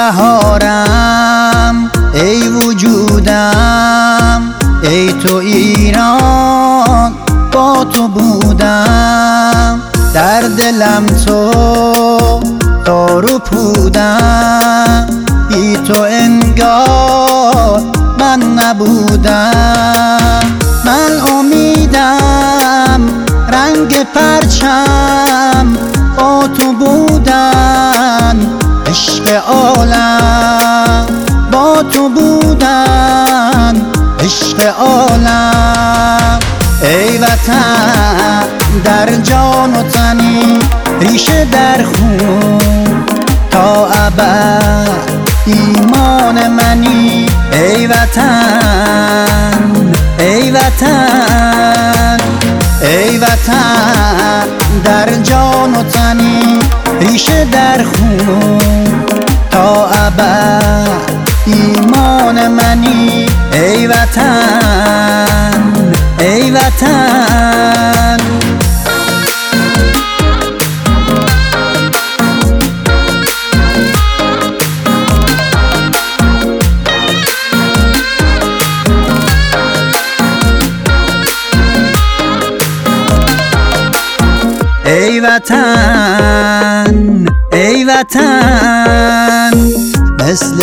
بهارم، ای وجودم، ای تو ایران، با تو بودم، در دلم تو تارو پودم، بی تو انگار من نبودم. من امیدم رنگ پرچم با تو بودن، عشق عالم با تو بودن، عشق عالم. ای وطن در جان و تنی، ریشه در خون تا ابد ایمان منی. ای وطن، ای وطن، ای وطن در جان و تنی، ریشه در خون تا ابد ایمان منی. ای وطن، ای وطن. ای وطن، ای وطن، مثل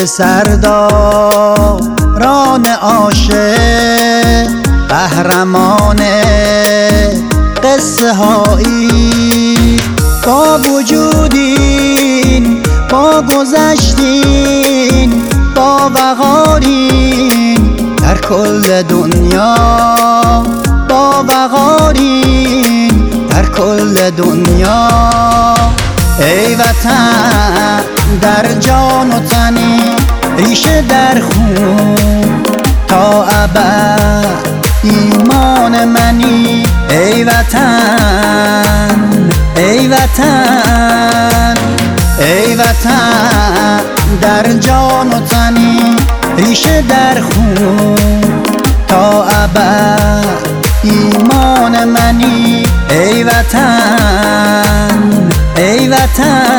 سرداران عاشق، قهرمان قصه هایی، با وجودین، با گذشتین، با وقارین، در کل دنیا با وقارین، در کل دنیا. ای وطن در جان و تنی، ریشه در خون تا ابد ایمان منی. ای وطن، ای وطن، ای وطن در جان و تنی، ریشه در خون تا ابد ایمان منی. ای وطن، ای وطن.